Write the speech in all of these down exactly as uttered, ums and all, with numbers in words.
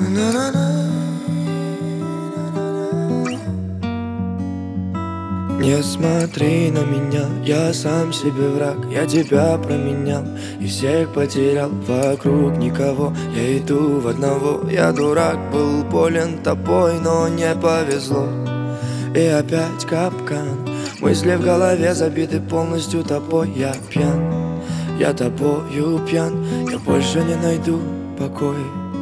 Не смотри на меня, я сам себе враг. Я тебя променял и всех потерял. Вокруг никого, я иду в одного. Я дурак, был болен тобой, но не повезло. И опять капкан, мысли в голове забиты полностью тобой. Я пьян, я тобою пьян. Я больше не найду покой.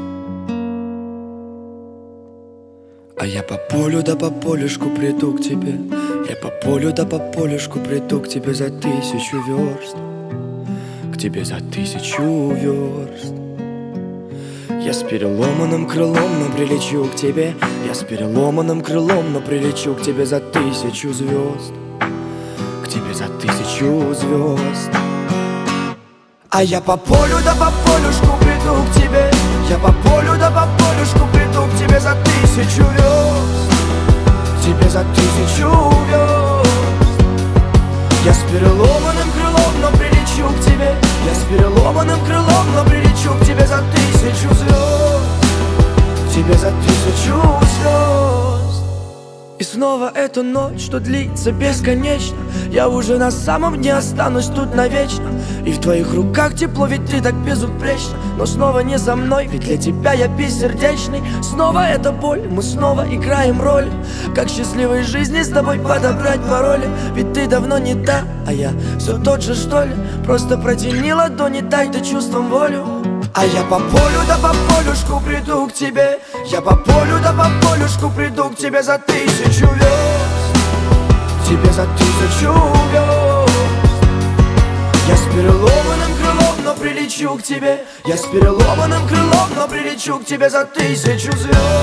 А я по полю да по полюшку приду к тебе. Я по полю да по полюшку приду к тебе за тысячу верст. К тебе за тысячу верст. Я с переломанным крылом, но прилечу к тебе. Я с переломанным крылом, но прилечу к тебе за тысячу звезд. К тебе за тысячу звезд. А я по полю да по полюшку приду к тебе. Я по полю да по полюшку приду к тебе за тысячу верст. К тебе за тысячу верст. Я с переломанным крылом, но прилечу к тебе. Я с переломанным крылом, но прилечу к тебе за тысячу звезд. К тебе за тысячу звезд. И снова эта ночь, что длится бесконечно. Я уже на самом дне останусь тут навечно. И в твоих руках тепло, ведь ты так безупречна. Но снова не со мной, ведь для тебя я бессердечный. Снова эта боль, мы снова играем роль. Как счастливой жизни с тобой подобрать пароли. Ведь ты давно не та, а я все тот же, что ли. Просто протяни ладони, дай ты чувством волю. А я по полю да по полюшку приду к тебе. Я по полю да по полюшку приду к тебе за тысячу верст. К тебе за тысячу верст. Я с переломанным крылом, но прилечу к тебе. Я с переломанным крылом, но прилечу к тебе за тысячу звезд.